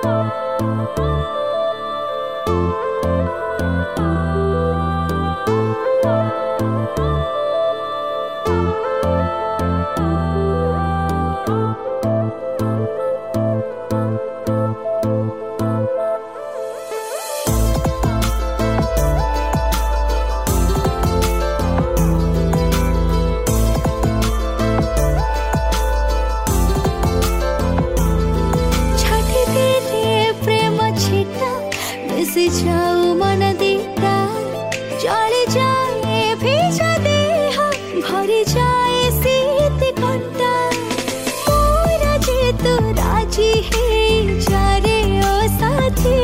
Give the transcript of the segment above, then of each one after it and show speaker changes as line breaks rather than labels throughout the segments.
जाऊ मन दीटा जली जाए भेजा देह भरी जाए शीत कंटा मोरा जे तू राजी है जारे ओ साथी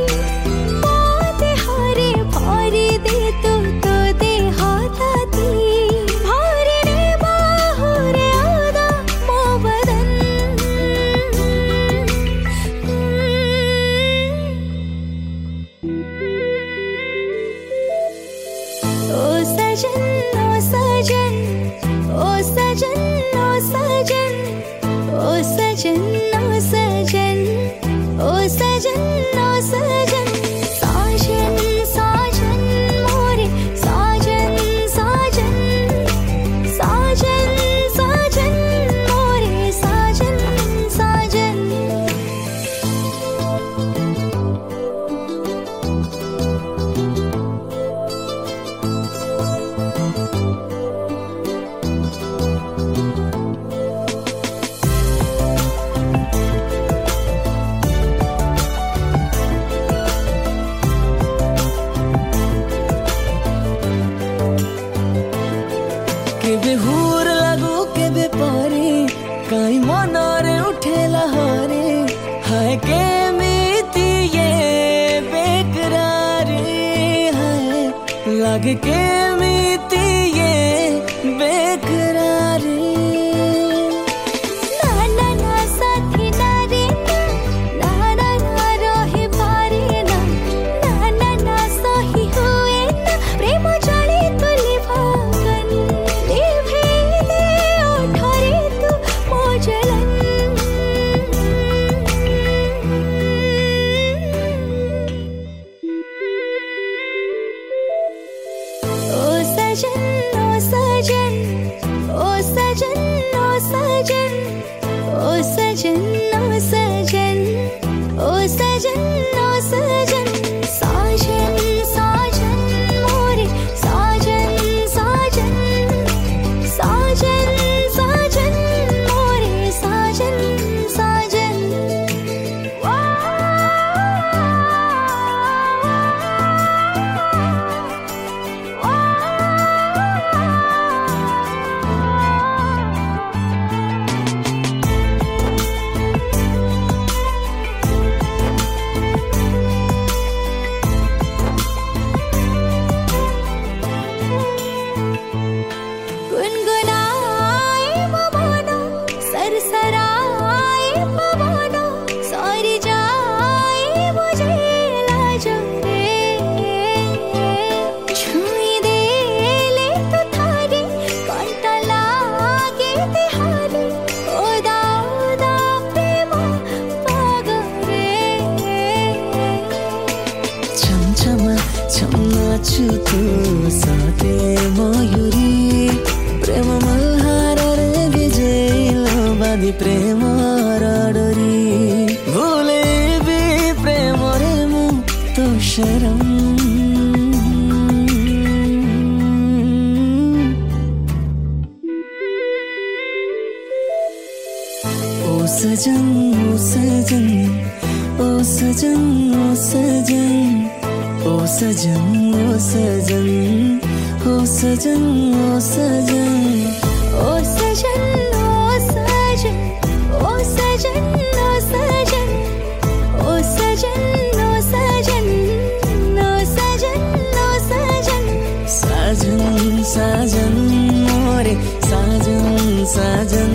हरे भरी दे तू तो दे हाथी भरी रे बाहुरे आदा मो बदन ओ सजन ओ सजन ओ सजन ओ सजन ओ सजन ओ सजन ओ सजन ओ सजन साजन साजन मोरे साजन साजन साजन साजन मोरे साजन साजन
केबे हुर लागू केबे परे काई मनरे उठेला हरे हाय केमिति ये बेकरारी हाय लागे केमिति ये बेकरारी
ना ना ना साथी ना रे ना ना ना रहे पारे ना ना ना ना सही हुए ना प्रेम जले तुली भागन लिभे दे ओठरे तू मोजलन ओ सजन ओ सजन ओ सजन ओ सजन ओ सजन ओ सजन ओ सजन ओ सजन साजन साजन मोरे साजन साजन साजन साजन मोरे साजन साजन गुनगुनाए पवनो सरसराए पवनो सॉरी जाए मुझे लाजो रे छुई दे ले तो थारे कंटा लागे तिहारे ओदा ओदा प्रेम पागरे
छमछमा छम्नाछु तू साथे मयूरी प्रेम मल्हाररे विजयलो बादी प्रेम डोरी भूले भी प्रेम रे मु तो शरम ओ सजन ओ सजन ओ सजन ओ सजन ओ सजन ओ सजन ओ सजन ओ सजन
ओ सजन ओ सजन ओ सजन ओ सजन ओ सजन ओ सजन ओ सजन ओ सजन
साजन साजन मोरे साजन साजन